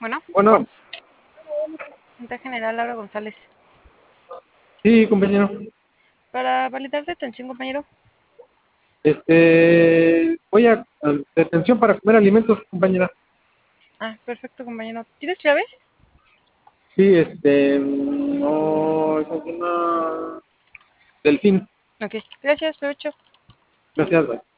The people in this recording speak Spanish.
Bueno, Bueno, Junta General Laura González. sí, compañero. Para validar detención, compañero. Voy a detención para comer alimentos, compañera. Ah, perfecto, compañero. ¿Tienes clave? Sí, no, esa es una delfín. Ok, gracias, provecho. Gracias, bye.